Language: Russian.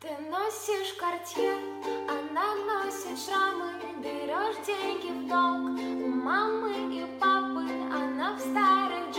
Ты носишь Cartier, она носит шрамы, берешь деньги в долг у мамы и папы, она в старых